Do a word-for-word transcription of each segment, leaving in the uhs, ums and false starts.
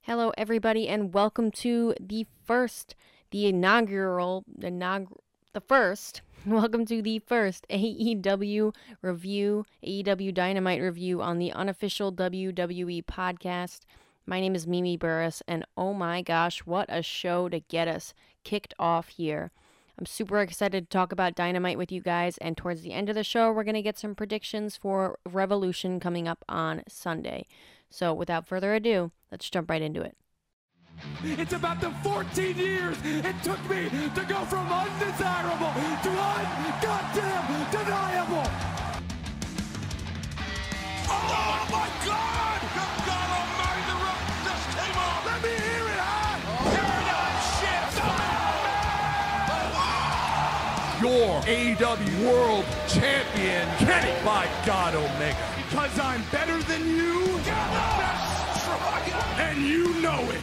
Hello, everybody, and welcome to the first, the inaugural, inaugural, the first. Welcome to the first A E W review, A E W Dynamite review on the unofficial W W E podcast. My name is Mimi Burris, and oh my gosh, what a show to get us kicked off here. I'm super excited to talk about Dynamite with you guys, and towards the end of the show, we're going to get some predictions for Revolution coming up on Sunday. So without further ado, let's jump right into it. It's about the fourteen years it took me to go from undesirable to un-goddamn deniable. Oh my God! Good God Almighty, the rope just came off. Let me hear it, huh? Paradigm shift. Your A E W World Champion, Kenny by God Omega. Because I'm better than you, and you know it.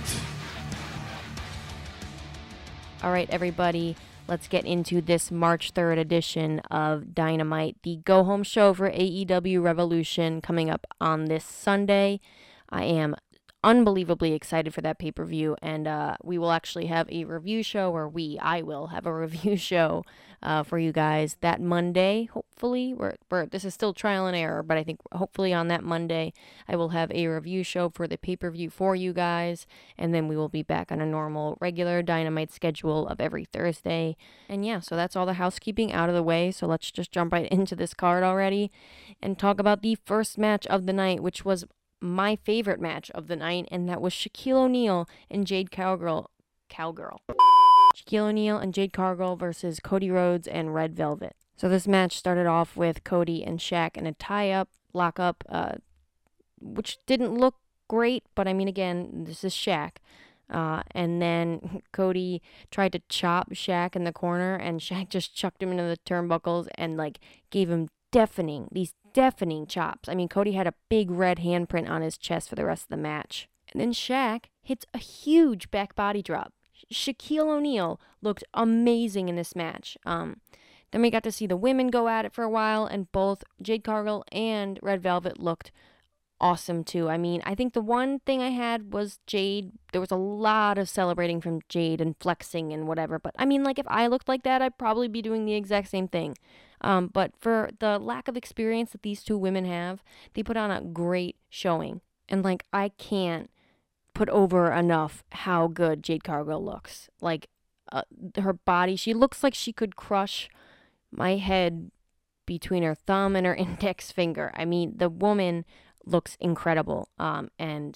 All right, everybody, let's get into this March third edition of Dynamite, the go-home show for A E W Revolution coming up on this Sunday. I am unbelievably excited for that pay-per-view, and uh, we will actually have a review show, or we, I will have a review show uh, for you guys that Monday, hopefully. We're, we're, this is still trial and error, but I think hopefully on that Monday I will have a review show for the pay-per-view for you guys, and then we will be back on a normal, regular Dynamite schedule of every Thursday. And yeah, so that's all the housekeeping out of the way, so let's just jump right into this card already and talk about the first match of the night, which was my favorite match of the night, and that was Shaquille O'Neal and Jade Cowgirl. Cowgirl. Shaquille O'Neal and Jade Cargill versus Cody Rhodes and Red Velvet. So this match started off with Cody and Shaq in a tie-up, lock-up, uh, which didn't look great, but I mean, again, this is Shaq. Uh, and then Cody tried to chop Shaq in the corner, and Shaq just chucked him into the turnbuckles and, like, gave him deafening, these deafening chops. I mean, Cody had a big red handprint on his chest for the rest of the match. And then Shaq hits a huge back body drop. Shaquille O'Neal looked amazing in this match. Um, then we got to see the women go at it for a while, and both Jade Cargill and Red Velvet looked awesome too. I mean, I think the one thing I had was Jade. There was a lot of celebrating from Jade and flexing and whatever. But I mean, like, if I looked like that, I'd probably be doing the exact same thing. Um, but for the lack of experience that these two women have, they put on a great showing. And, like, I can't put over enough how good Jade Cargill looks. Like, uh, her body, she looks like she could crush my head between her thumb and her index finger. I mean, the woman looks incredible, um, and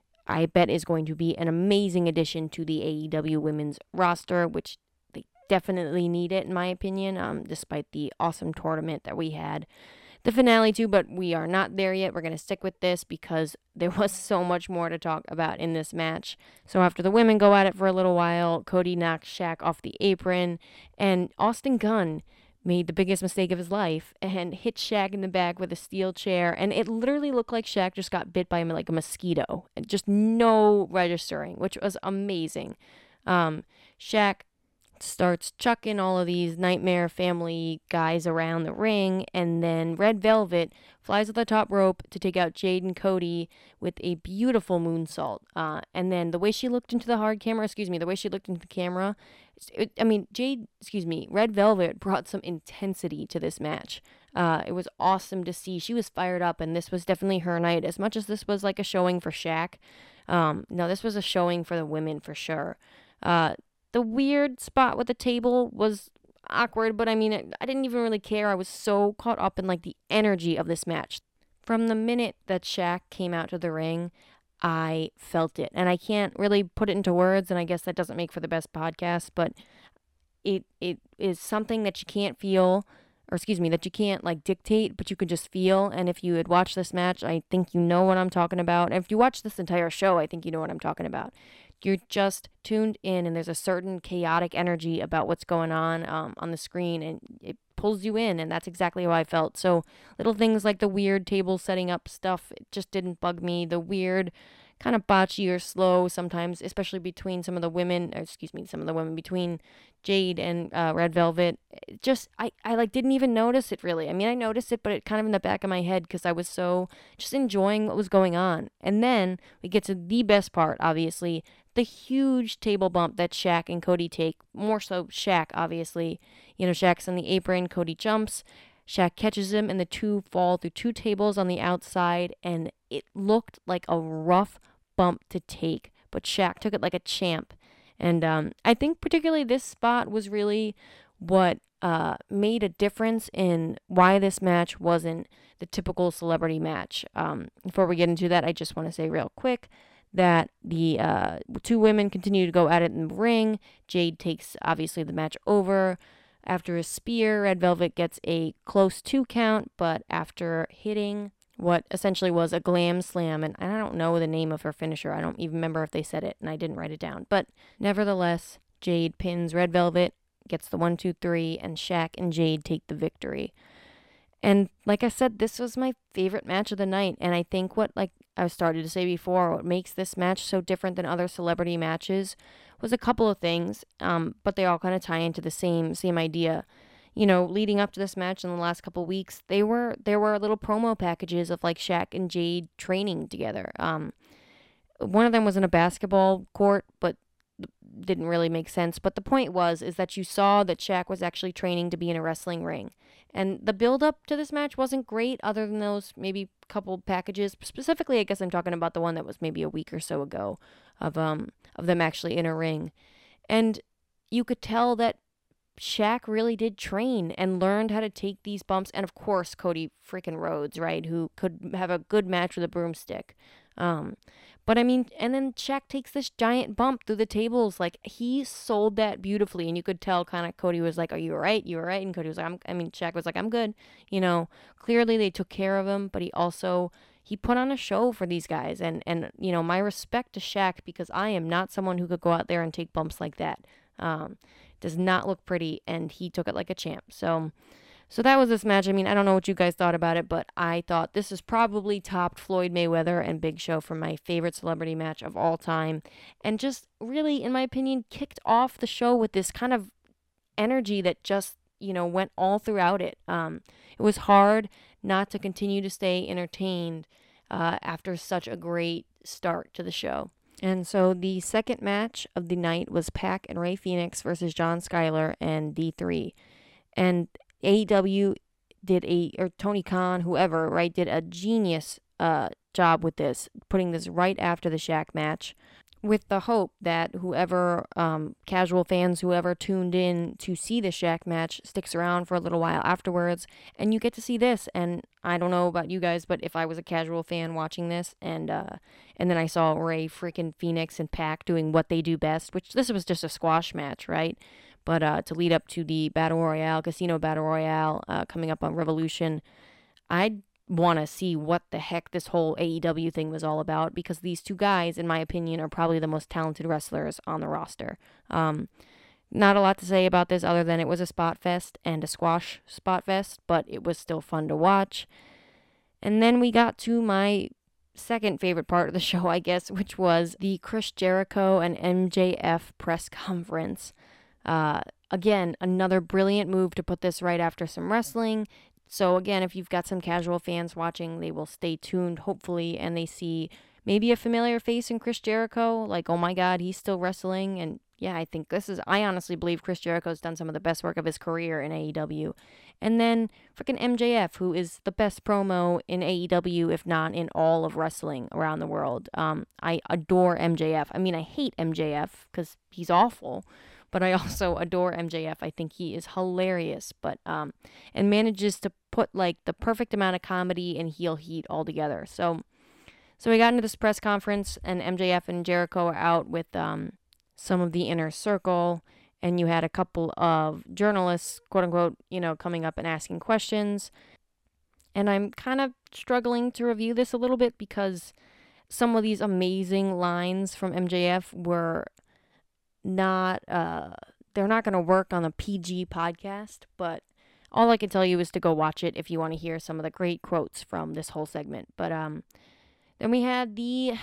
I bet is going to be an amazing addition to the A E W women's roster, which they definitely need it, in my opinion, um, despite the awesome tournament that we had the finale to, but we are not there yet. We're going to stick with this because there was so much more to talk about in this match. So after the women go at it for a little while, Cody knocks Shaq off the apron, and Austin Gunn made the biggest mistake of his life and hit Shaq in the back with a steel chair, and it literally looked like Shaq just got bit by like a mosquito, and just no registering, which was amazing. Um, Shaq starts chucking all of these Nightmare Family guys around the ring, and then Red Velvet flies at the top rope to take out Jade and Cody with a beautiful moonsault. Uh, and then the way she looked into the hard camera, excuse me, the way she looked into the camera, it, I mean, Jade, excuse me, Red Velvet brought some intensity to this match. Uh, it was awesome to see. She was fired up, and this was definitely her night. As much as this was like a showing for Shaq, um, no, this was a showing for the women for sure. Uh, The weird spot with the table was awkward, but I mean, I didn't even really care. I was so caught up in, like, the energy of this match. From the minute that Shaq came out to the ring, I felt it. And I can't really put it into words, and I guess that doesn't make for the best podcast, but it it is something that you can't feel, or excuse me, that you can't, like, dictate, but you can just feel. And if you had watched this match, I think you know what I'm talking about. And if you watch this entire show, I think you know what I'm talking about. You're just tuned in, and there's a certain chaotic energy about what's going on um, on the screen, and it pulls you in, and that's exactly how I felt. So little things like the weird table setting up stuff, it just didn't bug me. The weird kind of botchy or slow sometimes, especially between some of the women, or excuse me, some of the women between Jade and uh, Red Velvet. It just, I, I like didn't even notice it really. I mean, I noticed it, but it kind of in the back of my head because I was so just enjoying what was going on. And then we get to the best part, obviously, the huge table bump that Shaq and Cody take. More so Shaq, obviously. You know, Shaq's on the apron, Cody jumps. Shaq catches him, and the two fall through two tables on the outside, and it looked like a rough bump to take, but Shaq took it like a champ. And um, I think particularly this spot was really what uh, made a difference in why this match wasn't the typical celebrity match. Um, before we get into that, I just want to say real quick that the uh, two women continue to go at it in the ring. Jade takes, obviously, the match over. After a spear, Red Velvet gets a close two count, but after hitting what essentially was a glam slam, and I don't know the name of her finisher. I don't even remember if they said it, and I didn't write it down. But nevertheless, Jade pins Red Velvet, gets the one, two, three, and Shaq and Jade take the victory. And like I said, this was my favorite match of the night, and I think what, like I started to say before, what makes this match so different than other celebrity matches was a couple of things, um, but they all kind of tie into the same same idea. You know, leading up to this match in the last couple of weeks, they were there were little promo packages of like Shaq and Jade training together. Um, one of them was in a basketball court, but didn't really make sense. But the point was is that you saw that Shaq was actually training to be in a wrestling ring, and the build up to this match wasn't great, other than those maybe couple packages. Specifically, I guess I'm talking about the one that was maybe a week or so ago of um of them actually in a ring, and you could tell that Shaq really did train and learned how to take these bumps. And of course, Cody freaking Rhodes, right, who could have a good match with a broomstick. Um, but I mean, and then Shaq takes this giant bump through the tables. Like, he sold that beautifully. And you could tell kind of Cody was like, are you all right? You all right? And Cody was like, I'm, I mean, Shaq was like, I'm good. You know, clearly they took care of him, but he also, he put on a show for these guys. And, and, you know, my respect to Shaq, because I am not someone who could go out there and take bumps like that. Um, does not look pretty, and he took it like a champ. So, so that was this match. I mean, I don't know what you guys thought about it, but I thought this is probably topped Floyd Mayweather and Big Show for my favorite celebrity match of all time, and just really, in my opinion, kicked off the show with this kind of energy that just, you know, went all throughout it. Um, it was hard not to continue to stay entertained uh, after such a great start to the show. And so the second match of the night was Pac and Rey Fenix versus John Skyler and D three. And A E W did a, or Tony Khan, whoever, right, did a genius uh, job with this, putting this right after the Shaq match, with the hope that whoever, um, casual fans, whoever tuned in to see the Shaq match sticks around for a little while afterwards, and you get to see this. And I don't know about you guys, but if I was a casual fan watching this, and uh, and then I saw Rey freaking Fenix and Pac doing what they do best, which this was just a squash match, right? But uh, to lead up to the Battle Royale, Casino Battle Royale, uh, coming up on Revolution, I'd want to see what the heck this whole A E W thing was all about, because these two guys, in my opinion, are probably the most talented wrestlers on the roster. Um, not a lot to say about this other than it was a spot fest and a squash spot fest, but it was still fun to watch. And then we got to my second favorite part of the show, I guess, which was the Chris Jericho and M J F press conference. Uh, again, another brilliant move to put this right after some wrestling. So again, if you've got some casual fans watching, they will stay tuned, hopefully, and they see maybe a familiar face in Chris Jericho, like, oh my God, he's still wrestling. And yeah, I think this is, I honestly believe Chris Jericho's done some of the best work of his career in A E W. And then freaking M J F, who is the best promo in A E W, if not in all of wrestling around the world. Um, I adore M J F. I mean, I hate M J F because he's awful, but I also adore M J F. I think he is hilarious, but um, and manages to put like the perfect amount of comedy and heel heat all together. So, so we got into this press conference, and M J F and Jericho are out with um some of the inner circle, and you had a couple of journalists, quote unquote, you know, coming up and asking questions. And I'm kind of struggling to review this a little bit because some of these amazing lines from M J F were not, uh, they're not going to work on a P G podcast, but all I can tell you is to go watch it if you want to hear some of the great quotes from this whole segment. But um, then we had the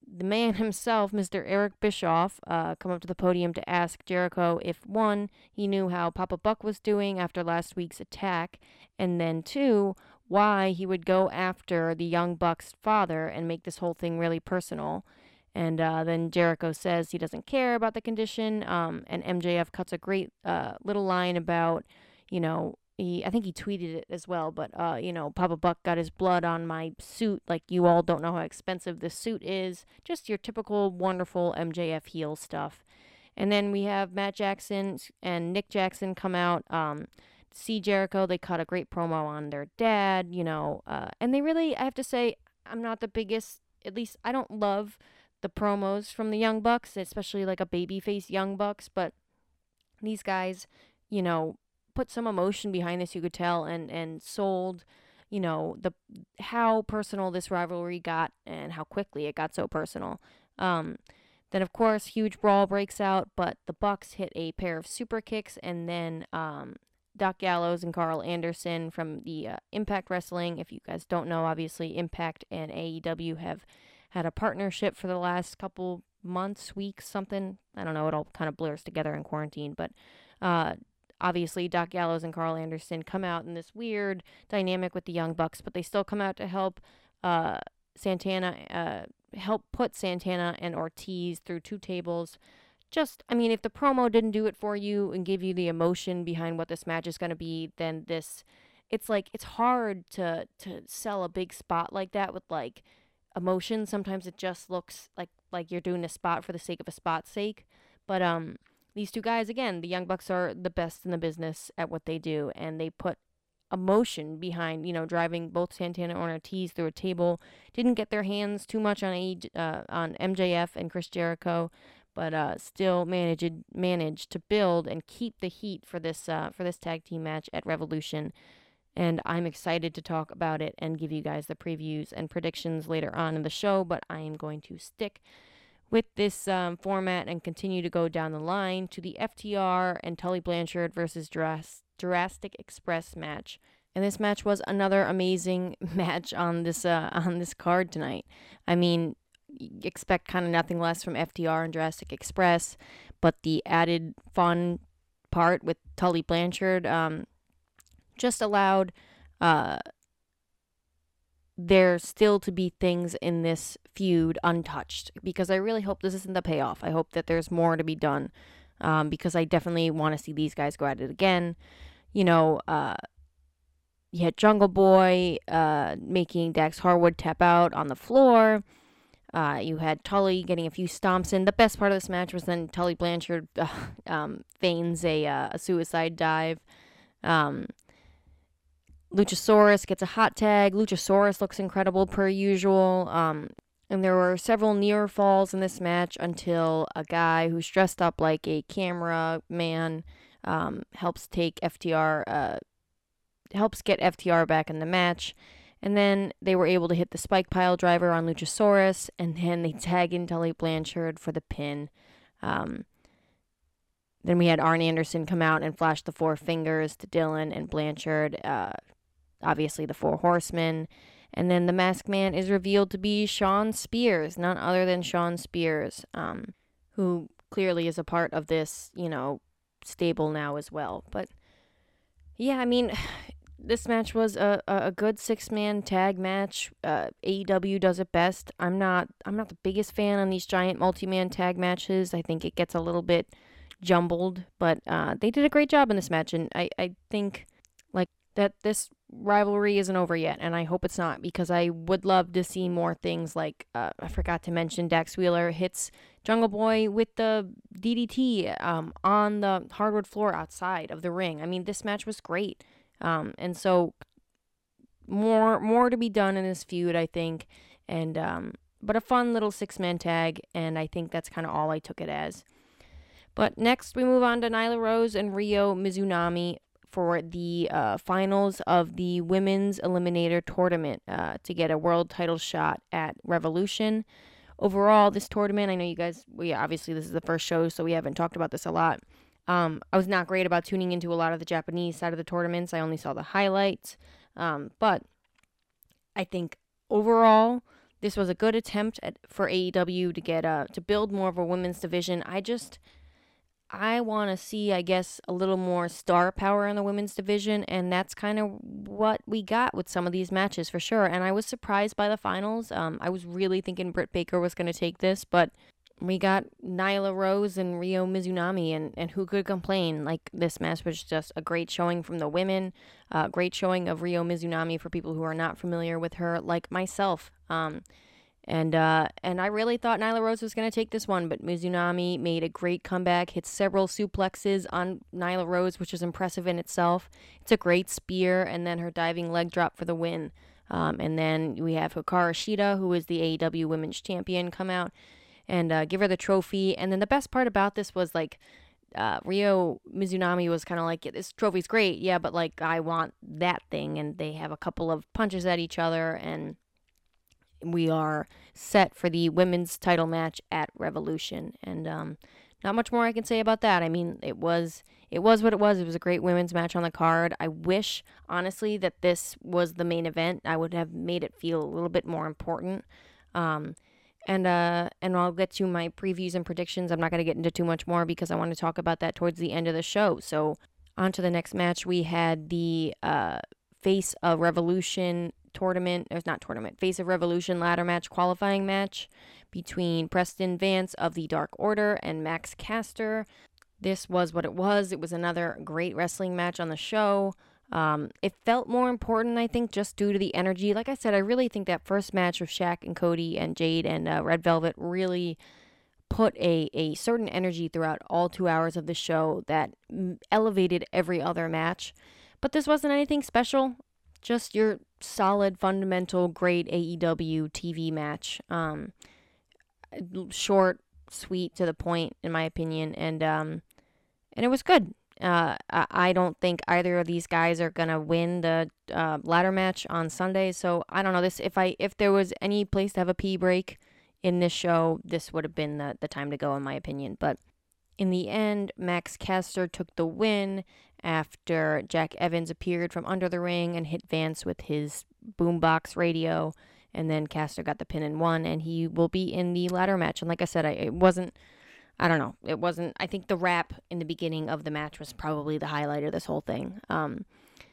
the man himself, Mister Eric Bischoff, uh, come up to the podium to ask Jericho if, one, he knew how Papa Buck was doing after last week's attack, and then, two, why he would go after the Young Bucks' father and make this whole thing really personal. And uh, then Jericho says he doesn't care about the condition, um, and M J F cuts a great uh, little line about, you know, he, I think he tweeted it as well, but, uh, you know, Papa Buck got his blood on my suit, like you all don't know how expensive this suit is. Just your typical wonderful M J F heel stuff. And then we have Matt Jackson and Nick Jackson come out, um, see Jericho. They cut a great promo on their dad, you know, uh, and they really, I have to say, I'm not the biggest, at least I don't love the promos from the Young Bucks, especially like a babyface Young Bucks, but these guys, you know, put some emotion behind this, you could tell, and, and sold, you know, the how personal this rivalry got and how quickly it got so personal. Um, then, of course, huge brawl breaks out, but the Bucks hit a pair of super kicks, and then um, Doc Gallows and Carl Anderson from the uh, Impact Wrestling. If you guys don't know, obviously, Impact and A E W have had a partnership for the last couple months, weeks, something. I don't know, it all kind of blurs together in quarantine, but uh, obviously Doc Gallows and Carl Anderson come out in this weird dynamic with the Young Bucks, but they still come out to help uh, Santana, uh, help put Santana and Ortiz through two tables. Just, I mean, if the promo didn't do it for you and give you the emotion behind what this match is going to be, then this, it's like, it's hard to, to sell a big spot like that with, like, emotion. Sometimes it just looks like like you're doing a spot for the sake of a spot's sake. But um these two guys, again, the Young Bucks are the best in the business at what they do, and they put emotion behind, you know, driving both Santana and Ortiz through a table. Didn't get their hands too much on a, uh, on M J F and Chris Jericho, but uh still managed managed to build and keep the heat for this uh for this tag team match at Revolution. And I'm excited to talk about it and give you guys the previews and predictions later on in the show, but I am going to stick with this um, format and continue to go down the line to the F T R and Tully Blanchard versus Jurass- Jurassic Express match. And this match was another amazing match on this uh, on this card tonight. I mean, expect kind of nothing less from F T R and Jurassic Express, but the added fun part with Tully Blanchard, um, just allowed uh, there still to be things in this feud untouched, because I really hope this isn't the payoff. I hope that there's more to be done, um, because I definitely want to see these guys go at it again. You know, uh, you had Jungle Boy uh, making Dax Harwood tap out on the floor. Uh, you had Tully getting a few stomps in. The best part of this match was then Tully Blanchard uh, um, feigns a, uh, a suicide dive. Um, Luchasaurus gets a hot tag. Luchasaurus looks incredible per usual. Um, and there were several near falls in this match until a guy who's dressed up like a camera man um, helps take F T R, uh, helps get F T R back in the match. And then they were able to hit the spike pile driver on Luchasaurus, and then they tag in Tully Blanchard for the pin. Um, then we had Arn Anderson come out and flash the four fingers to Dylan and Blanchard. Uh, obviously the Four Horsemen. And then the Masked Man is revealed to be Shawn Spears, none other than Shawn Spears, um, who clearly is a part of this, you know, stable now as well. But yeah, I mean, this match was a, a good six-man tag match. Uh, A E W does it best. I'm not I'm not the biggest fan on these giant multi-man tag matches. I think it gets a little bit jumbled, but uh, they did a great job in this match, and I, I think like that this rivalry isn't over yet, and I hope it's not, because I would love to see more things like, uh, I forgot to mention, Dax Wheeler hits Jungle Boy with the D D T um, on the hardwood floor outside of the ring. I mean, this match was great. Um, and so more more to be done in this feud, I think, and um, but a fun little six-man tag, and I think that's kind of all I took it as. But next, we move on to Nyla Rose and Ryo Mizunami for the uh, finals of the Women's Eliminator Tournament uh, to get a world title shot at Revolution. Overall, this tournament, I know you guys, we obviously this is the first show, so we haven't talked about this a lot. Um, I was not great about tuning into a lot of the Japanese side of the tournaments. I only saw the highlights. Um, but I think overall, this was a good attempt at, for A E W to get uh to build more of a women's division. I just I want to see, I guess, a little more star power in the women's division, and that's kind of what we got with some of these matches for sure. And I was surprised by the finals. Um, I was really thinking Britt Baker was going to take this, but we got Nyla Rose and Ryo Mizunami, and, and who could complain? Like, this match was just a great showing from the women, uh, great showing of Ryo Mizunami for people who are not familiar with her, like myself. Um, And uh, and I really thought Nyla Rose was going to take this one, but Mizunami made a great comeback, hit several suplexes on Nyla Rose, which is impressive in itself. It's a great spear, and then her diving leg drop for the win. Um, and then we have Hikaru Shida, who is the A E W Women's Champion, come out and uh, give her the trophy. And then the best part about this was, like, uh, Ryo Mizunami was kind of like, yeah, this trophy's great, yeah, but, like, I want that thing. And they have a couple of punches at each other, and we are set for the women's title match at Revolution. And um, not much more I can say about that. I mean, it was it was what it was. It was a great women's match on the card. I wish, honestly, that this was the main event. I would have made it feel a little bit more important. Um, and uh, and I'll get to my previews and predictions. I'm not going to get into too much more because I want to talk about that towards the end of the show. So on to the next match. We had the uh, Face of Revolution tournament, it's not tournament, Face of Revolution ladder match qualifying match between Preston Vance of the Dark Order and Max Caster. This was what it was. It was another great wrestling match on the show. Um, it felt more important, I think, just due to the energy. Like I said, I really think that first match with Shaq and Cody and Jade and uh, Red Velvet really put a, a certain energy throughout all two hours of the show that elevated every other match. But this wasn't anything special. Just your solid, fundamental, great A E W T V match. Um, short, sweet, to the point, in my opinion, and um, and it was good. Uh, I don't think either of these guys are gonna win the uh, ladder match on Sunday. So I don't know this. If I if there was any place to have a pee break in this show, this would have been the the time to go, in my opinion. But in the end, Max Caster took the win after Jack Evans appeared from under the ring and hit Vance with his boombox radio, and then Caster got the pin and won, and he will be in the ladder match. And like I said, I, it wasn't, I don't know, it wasn't, I think the rap in the beginning of the match was probably the highlight of this whole thing. Um,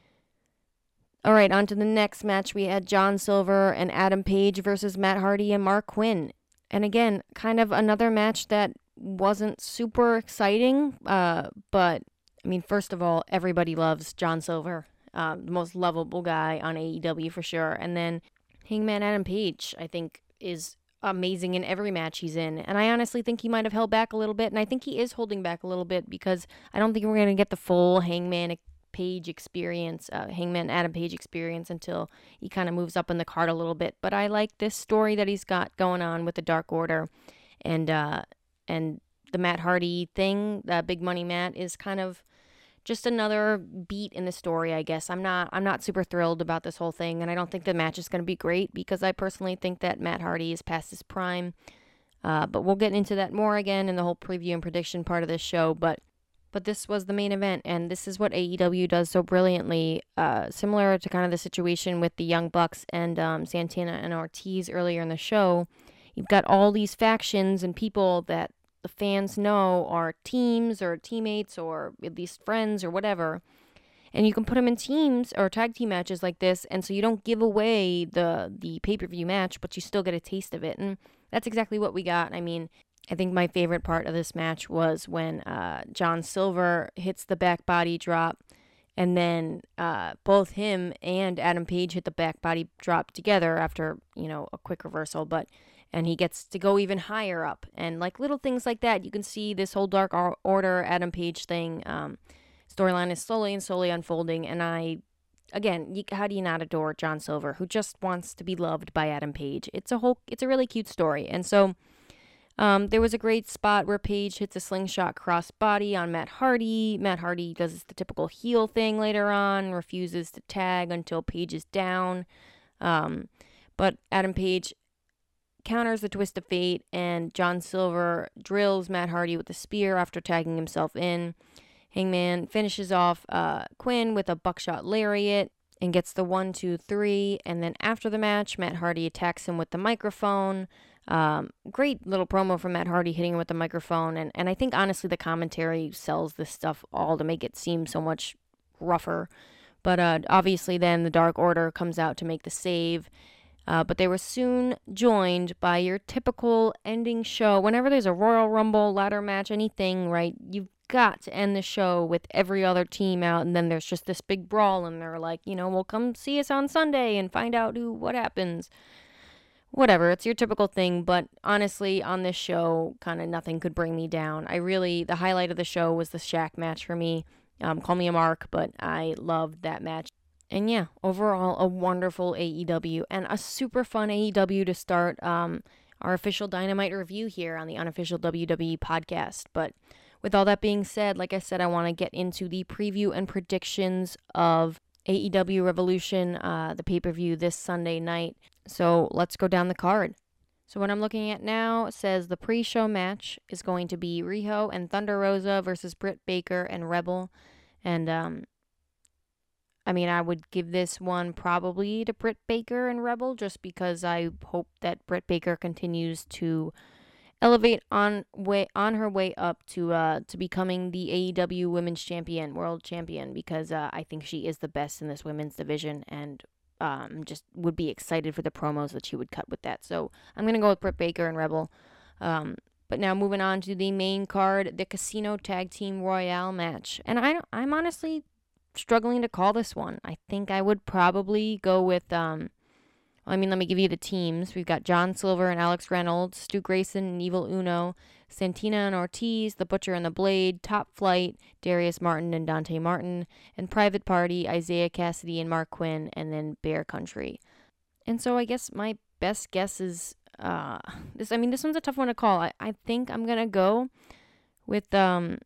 all right, on to the next match. We had John Silver and Adam Page versus Matt Hardy and Mark Quinn. And again, kind of another match that wasn't super exciting, uh, but I mean, first of all, everybody loves John Silver, uh, the most lovable guy on A E W for sure. And then Hangman Adam Page, I think, is amazing in every match he's in. And I honestly think he might have held back a little bit. And I think he is holding back a little bit because I don't think we're going to get the full Hangman Page experience, uh, Hangman Adam Page experience until he kind of moves up in the card a little bit. But I like this story that he's got going on with the Dark Order. And, uh, and the Matt Hardy thing, the Big Money Matt, is kind of just another beat in the story, I guess. I'm not I'm not super thrilled about this whole thing, and I don't think the match is going to be great because I personally think that Matt Hardy is past his prime. Uh, but we'll get into that more again in the whole preview and prediction part of this show. But but this was the main event, and this is what A E W does so brilliantly, uh, similar to kind of the situation with the Young Bucks and um, Santana and Ortiz earlier in the show. You've got all these factions and people that the fans know are teams or teammates or at least friends or whatever, and you can put them in teams or tag team matches like this, and so you don't give away the the pay-per-view match, but you still get a taste of it, and that's exactly what we got. I mean, I think my favorite part of this match was when uh, John Silver hits the back body drop, and then uh, both him and Adam Page hit the back body drop together after, you know, a quick reversal, but and he gets to go even higher up. And like little things like that, you can see this whole Dark Order, Adam Page thing, um, storyline is slowly and slowly unfolding. And I, again, you, how do you not adore John Silver, who just wants to be loved by Adam Page? It's a whole, it's a really cute story. And so um, there was a great spot where Page hits a slingshot crossbody on Matt Hardy. Matt Hardy does the typical heel thing later on, refuses to tag until Page is down. Um, but Adam Page counters the twist of fate, and John Silver drills Matt Hardy with a spear after tagging himself in. Hangman finishes off uh, Quinn with a buckshot lariat, and gets the one, two, three. And then after the match, Matt Hardy attacks him with the microphone. Um, great little promo from Matt Hardy hitting him with the microphone. And, and I think, honestly, the commentary sells this stuff all to make it seem so much rougher. But uh, obviously then the Dark Order comes out to make the save. Uh, but they were soon joined by your typical ending show. Whenever there's a Royal Rumble, ladder match, anything, right, you've got to end the show with every other team out, and then there's just this big brawl, and they're like, you know, well, come see us on Sunday and find out who what happens. Whatever, it's your typical thing, but honestly, on this show, kind of nothing could bring me down. I really, the highlight of the show was the Shaq match for me. Um, call me a mark, but I loved that match. And yeah, overall, a wonderful A E W and a super fun A E W to start um, our official Dynamite review here on the Unofficial W W E podcast. But with all that being said, like I said, I want to get into the preview and predictions of A E W Revolution, uh, the pay-per-view this Sunday night. So let's go down the card. So what I'm looking at now says the pre-show match is going to be Riho and Thunder Rosa versus Britt Baker and Rebel. And, um... I mean, I would give this one probably to Britt Baker and Rebel just because I hope that Britt Baker continues to elevate on way on her way up to uh to becoming the A E W Women's Champion, World Champion, because uh, I think she is the best in this women's division, and um just would be excited for the promos that she would cut with that. So I'm gonna go with Britt Baker and Rebel. Um, but now moving on to the main card, the Casino Tag Team Royale match, and I I'm honestly struggling to call this one. I think I would probably go with, um, I mean, let me give you the teams. We've got John Silver and Alex Reynolds, Stu Grayson and Evil Uno, Santina and Ortiz, The Butcher and the Blade, Top Flight, Darius Martin and Dante Martin, and Private Party, Isaiah Cassidy and Mark Quinn, and then Bear Country. And so I guess my best guess is, uh, this, I mean, this one's a tough one to call. I, I think I'm going to go with, um,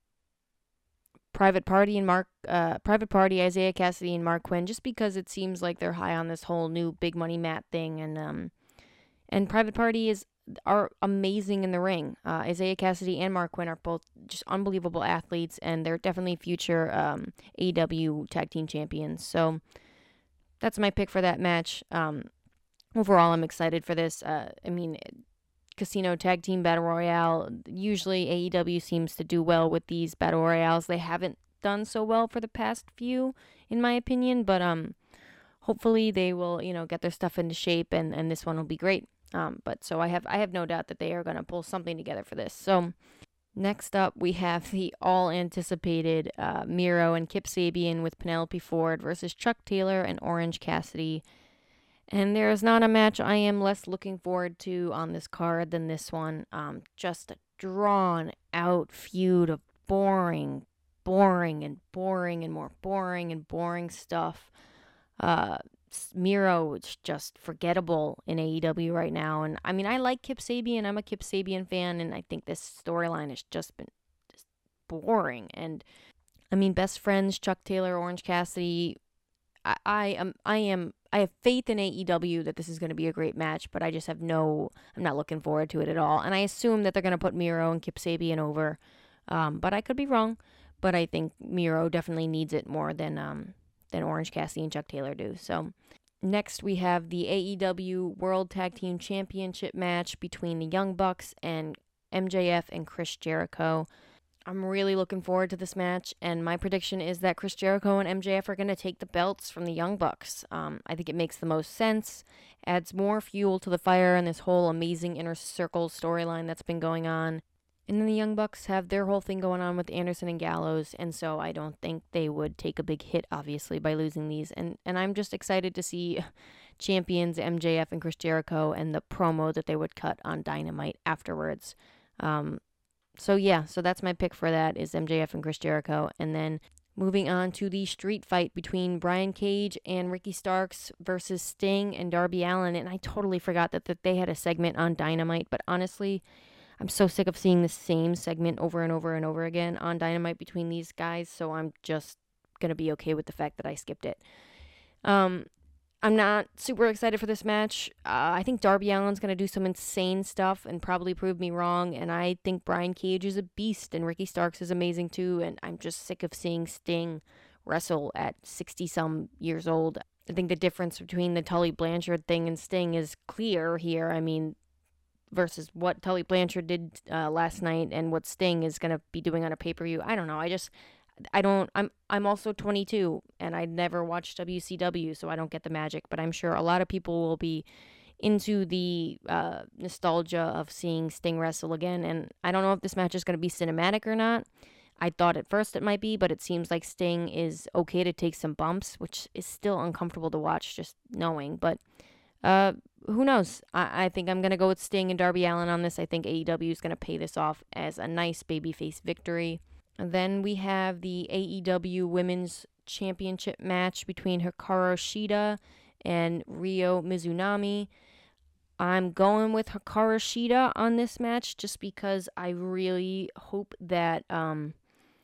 Private Party and Mark, uh, Private Party, Isaiah Cassidy, and Mark Quinn, just because it seems like they're high on this whole new big money mat thing, and um, and Private Party is are amazing in the ring. Uh, Isaiah Cassidy and Mark Quinn are both just unbelievable athletes, and they're definitely future um A E W Tag Team Champions. So that's my pick for that match. Um, overall, I'm excited for this. Uh, I mean. Casino Tag Team Battle Royale. Usually A E W seems to do well with these Battle Royales. They haven't done so well for the past few, in my opinion, but um, hopefully they will, you know, get their stuff into shape, and, and this one will be great. Um, but so I have I have no doubt that they are going to pull something together for this. So next up, we have the all-anticipated uh, Miro and Kip Sabian with Penelope Ford versus Chuck Taylor and Orange Cassidy. And there is not a match I am less looking forward to on this card than this one. Um, just a drawn-out feud of boring, boring, and boring, and more boring and boring stuff. Uh, Miro is just forgettable in A E W right now. And, I mean, I like Kip Sabian. I'm a Kip Sabian fan, and I think this storyline has just been just boring. And, I mean, best friends, Chuck Taylor, Orange Cassidy. I, I am... I am I have faith in A E W that this is going to be a great match, but I just have no, I'm not looking forward to it at all. And I assume that they're going to put Miro and Kip Sabian over, um, but I could be wrong. But I think Miro definitely needs it more than um, than Orange Cassidy and Chuck Taylor do. So next we have the A E W World Tag Team Championship match between the Young Bucks and M J F and Chris Jericho. I'm really looking forward to this match, and my prediction is that Chris Jericho and M J F are going to take the belts from the Young Bucks. Um, I think it makes the most sense, adds more fuel to the fire in this whole amazing Inner Circle storyline that's been going on. And then the Young Bucks have their whole thing going on with Anderson and Gallows, and so I don't think they would take a big hit, obviously, by losing these. And, and I'm just excited to see champions M J F and Chris Jericho and the promo that they would cut on Dynamite afterwards. Um... So yeah, so that's my pick for that is M J F and Chris Jericho. And then moving on to the street fight between Brian Cage and Ricky Starks versus Sting and Darby Allin. And I totally forgot that, that they had a segment on Dynamite. But honestly, I'm so sick of seeing the same segment over and over and over again on Dynamite between these guys. So I'm just going to be okay with the fact that I skipped it. Um... I'm not super excited for this match. Uh, I think Darby Allin's going to do some insane stuff and probably prove me wrong. And I think Brian Cage is a beast and Ricky Starks is amazing too. And I'm just sick of seeing Sting wrestle at sixty some years old. I think the difference between the Tully Blanchard thing and Sting is clear here. I mean, versus what Tully Blanchard did uh, last night and what Sting is going to be doing on a pay-per-view. I don't know. I just, I don't, I'm, I'm also twenty-two and I never watched W C W, so I don't get the magic, but I'm sure a lot of people will be into the uh, nostalgia of seeing Sting wrestle again. And I don't know if this match is going to be cinematic or not. I thought at first it might be, but it seems like Sting is okay to take some bumps, which is still uncomfortable to watch just knowing. But uh, who knows? I, I think I'm going to go with Sting and Darby Allin on this. I think A E W is going to pay this off as a nice babyface victory. And then we have the A E W Women's Championship match between Hikaru Shida and Ryo Mizunami. I'm going with Hikaru Shida on this match just because I really hope that um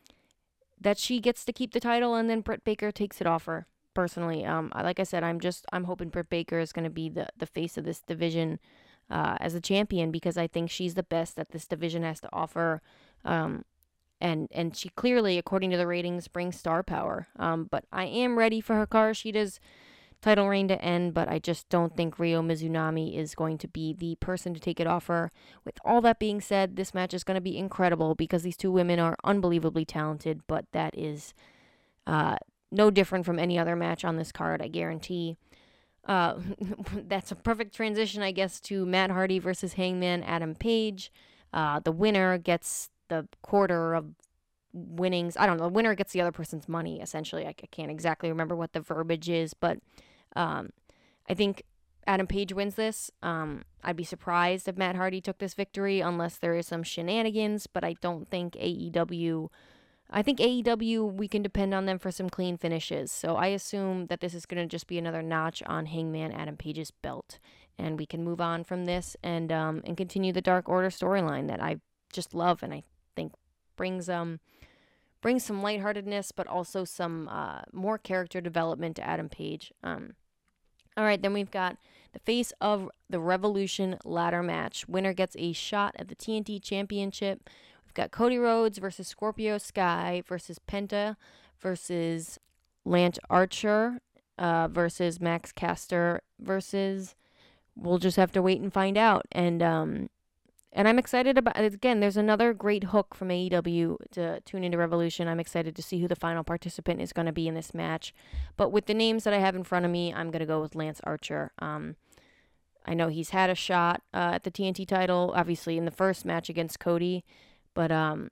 that she gets to keep the title and then Britt Baker takes it off her. Personally, um, like I said, I'm just I'm hoping Britt Baker is going to be the, the face of this division uh, as a champion because I think she's the best that this division has to offer, um, and and she clearly, according to the ratings, brings star power. Um, but I am ready for Hikaru Shida's title reign to end, but I just don't think Ryo Mizunami is going to be the person to take it off her. With all that being said, this match is going to be incredible because these two women are unbelievably talented, but that is uh, no different from any other match on this card, I guarantee. Uh, that's a perfect transition, I guess, to Matt Hardy versus Hangman Adam Page. Uh, the winner gets the quarter of winnings. I don't know. The winner gets the other person's money, essentially. I, I can't exactly remember what the verbiage is, but um, I think Adam Page wins this. Um, I'd be surprised if Matt Hardy took this victory unless there is some shenanigans, but I don't think A E W... I think A E W, we can depend on them for some clean finishes, so I assume that this is going to just be another notch on Hangman Adam Page's belt, and we can move on from this and um, and continue the Dark Order storyline that I just love and I think brings... um. brings some lightheartedness, but also some uh, more character development to Adam Page. Um, all right, then we've got the face of the Revolution ladder match. Winner gets a shot at the T N T Championship. We've got Cody Rhodes versus Scorpio Sky versus Penta versus Lance Archer uh, versus Max Caster versus... We'll just have to wait and find out. And... um. And I'm excited about it. Again, there's another great hook from A E W to tune into Revolution. I'm excited to see who the final participant is going to be in this match. But with the names that I have in front of me, I'm going to go with Lance Archer. Um, I know he's had a shot uh, at the T N T title, obviously, in the first match against Cody. But um,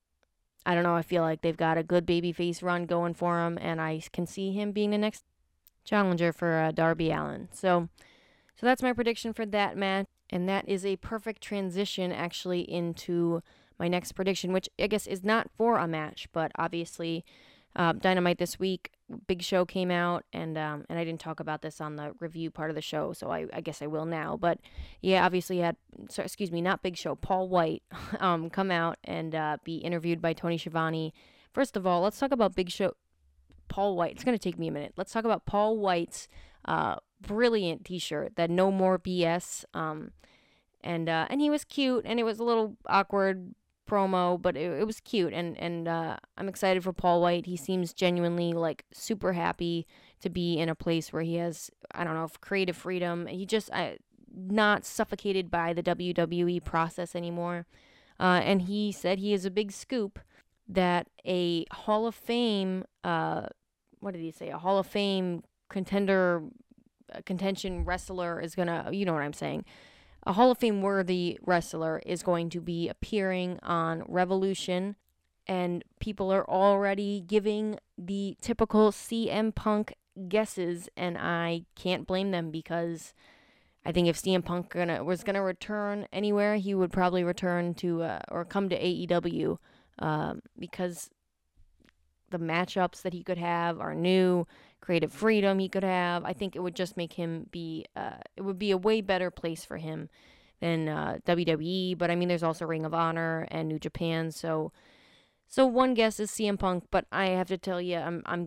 I don't know. I feel like they've got a good babyface run going for him. And I can see him being the next challenger for uh, Darby Allin. So, so that's my prediction for that match. And that is a perfect transition, actually, into my next prediction, which I guess is not for a match, but obviously uh, Dynamite this week, Big Show came out, and um, and I didn't talk about this on the review part of the show, so I, I guess I will now. But yeah, obviously had, sorry, excuse me, not Big Show, Paul White um, come out and uh, be interviewed by Tony Schiavone. First of all, let's talk about Big Show, Paul White. It's going to take me a minute. Let's talk about Paul White's uh, brilliant t-shirt, that No More B S, um, and uh, and he was cute, and it was a little awkward promo, but it, it was cute, and and uh, I'm excited for Paul White. He seems genuinely like super happy to be in a place where he has, I don't know, creative freedom. He just uh, not suffocated by the W W E process anymore, uh, and he said he is a big scoop that a Hall of Fame, uh, what did he say, a Hall of Fame contender, uh, contention wrestler is gonna, you know what I'm saying, a Hall of Fame worthy wrestler is going to be appearing on Revolution, and people are already giving the typical C M Punk guesses, and I can't blame them, because I think if C M Punk gonna was gonna return anywhere, he would probably return to uh, or come to A E W, um, because the matchups that he could have are new, creative freedom he could have. I think it would just make him be, uh, it would be a way better place for him than uh, W W E. But I mean, there's also Ring of Honor and New Japan. So, so one guess is C M Punk, but I have to tell you, I'm I'm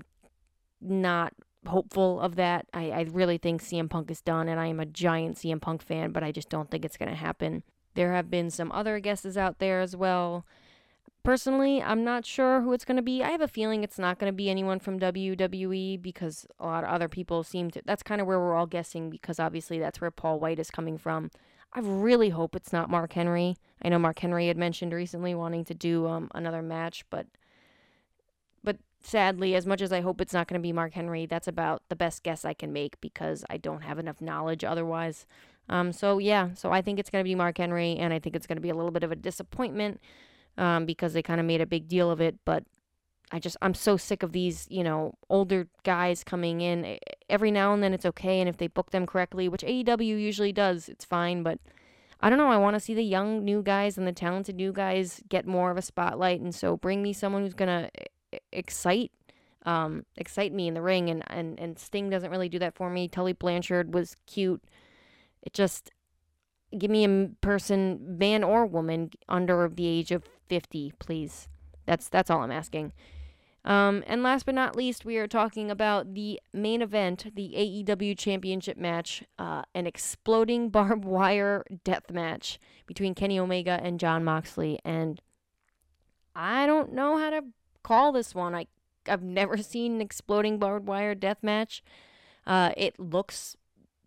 not hopeful of that. I, I really think C M Punk is done, and I am a giant C M Punk fan, but I just don't think it's going to happen. There have been some other guesses out there as well. Personally, I'm not sure who it's going to be. I have a feeling it's not going to be anyone from W W E because a lot of other people seem to. That's kind of where we're all guessing because obviously that's where Paul White is coming from. I really hope it's not Mark Henry. I know Mark Henry had mentioned recently wanting to do um, another match, but but sadly, as much as I hope it's not going to be Mark Henry, that's about the best guess I can make because I don't have enough knowledge otherwise. Um, so yeah, so I think it's going to be Mark Henry, and I think it's going to be a little bit of a disappointment um, because they kind of made a big deal of it. But I just I'm so sick of these, you know, older guys coming in. Every now and then it's okay, and if they book them correctly, which A E W usually does, it's fine. But I don't know. I want to see the young new guys and the talented new guys get more of a spotlight, and so bring me someone who's gonna excite um excite me in the ring, and and and Sting doesn't really do that for me. Tully Blanchard was cute. It just give me a person, man or woman, under the age of fifty, please. That's that's all I'm asking. Um, and last but not least, we are talking about the main event, the A E W Championship match, uh, an exploding barbed wire death match between Kenny Omega and Jon Moxley. And I don't know how to call this one. I, I've never seen an exploding barbed wire death match. Uh, it looks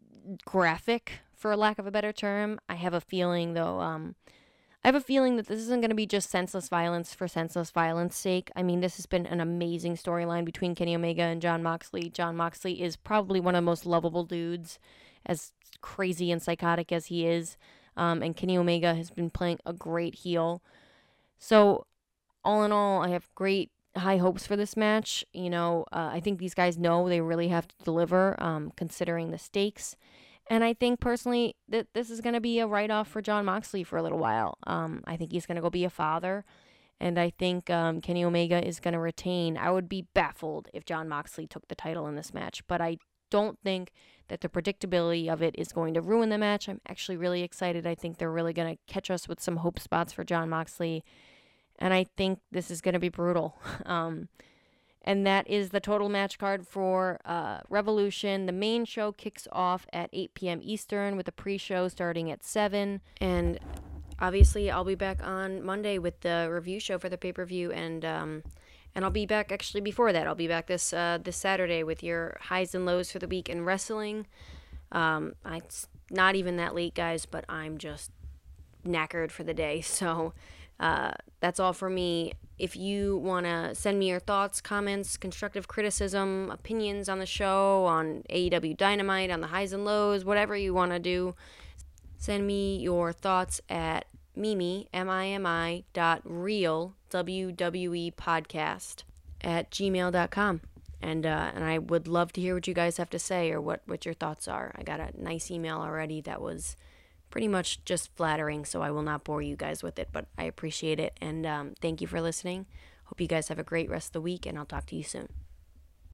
graphic, for lack of a better term. I have a feeling, though, um, I have a feeling that this isn't going to be just senseless violence for senseless violence sake. I mean, this has been an amazing storyline between Kenny Omega and Jon Moxley. Jon Moxley is probably one of the most lovable dudes, as crazy and psychotic as he is. Um, and Kenny Omega has been playing a great heel. So, all in all, I have great high hopes for this match. You know, uh, I think these guys know they really have to deliver, um, considering the stakes. And I think personally that this is going to be a write-off for Jon Moxley for a little while. Um, I think he's going to go be a father. And I think um, Kenny Omega is going to retain. I would be baffled if Jon Moxley took the title in this match. But I don't think that the predictability of it is going to ruin the match. I'm actually really excited. I think they're really going to catch us with some hope spots for Jon Moxley. And I think this is going to be brutal. um And that is the total match card for uh, Revolution. The main show kicks off at eight p.m. Eastern with the pre-show starting at seven. And obviously, I'll be back on Monday with the review show for the pay-per-view. And um, and I'll be back actually before that. I'll be back this uh, this Saturday with your highs and lows for the week in wrestling. Um, it's not even that late, guys, but I'm just knackered for the day. So uh, that's all for me. If you want to send me your thoughts, comments, constructive criticism, opinions on the show, on A E W Dynamite, on the highs and lows, whatever you want to do, send me your thoughts at Mimi, M I M I, dot real, W W E podcast, at gmail dot com. And, uh, and I would love to hear what you guys have to say or what, what your thoughts are. I got a nice email already that was pretty much just flattering, so I will not bore you guys with it, but I appreciate it, and um, thank you for listening. Hope you guys have a great rest of the week, and I'll talk to you soon.